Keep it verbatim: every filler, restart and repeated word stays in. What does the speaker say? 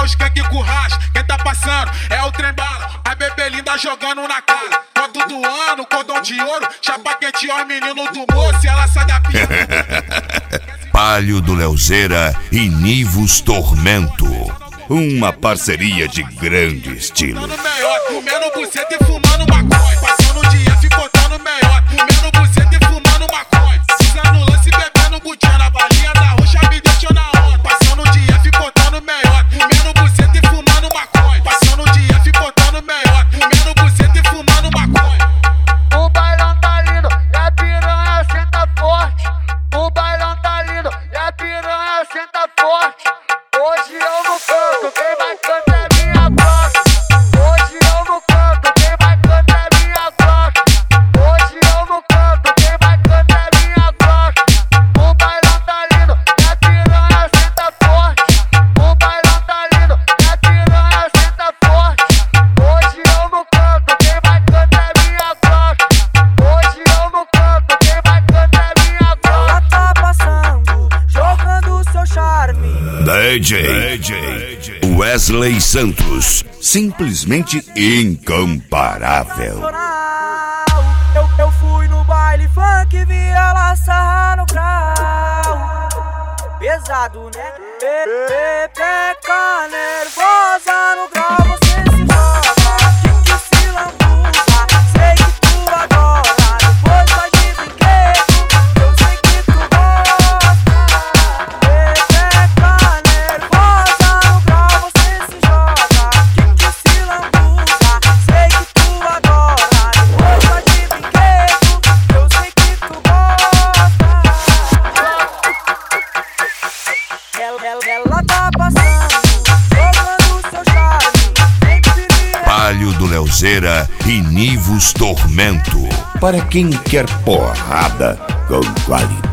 skunk com racha. Quem tá passando é o trem bala. A bebê linda jogando na cara. Foto do ano, cordão de ouro. Chapa quente, ó, menino do moço. E ela sai da pista. Palio do Leozeira e Nivus Tormento. Uma parceria de grande estilo. Comendo buceta e fumando maconha. Passando o dia ficotando melhor. Comendo buceta e fumando maconha. Cisa no lance bebendo butina. A balinha da roxa me deixou na onda. Passando o dia ficotando melhor. Comendo buceta e fumando maconha. Passando o dia ficotando melhor. Comendo buceta e fumando maconha. O bailão tá lindo e a piranha senta forte. O bailão tá lindo e a piranha senta forte. Hoje eu não canto, quem vai cantar é minha voz. Hoje eu não canto, quem vai cantar é minha voz. Hoje eu não canto, quem vai cantar é minha voz. O bailão tá lindo e a piranha senta forte. O bailão tá lindo e a piranha senta forte. Hoje eu não canto, quem vai cantar é minha voz. Hoje eu não canto, quem vai cantar é minha voz. Ela tá passando, jogando seu charme. D J Wesley Santos, simplesmente incomparável. Eu, eu fui no baile funk, vi ela sarrar no grau. Pesado, né? Pepeca nervosa no grau, você se joga, que se lambuza. Sei que tu adora, depois vai de brinquedo. Eu sei que tu gosta. Pepeca nervosa no grau, você se joga, que se lambuza. Sei que tu adora, depois vai de brinquedo. Eu sei que tu gosta. Ela, ela, ela tá passando, jogando seu charme. Palio do Leozeira e Nivus Tormento. Para quem quer porrada com qualidade.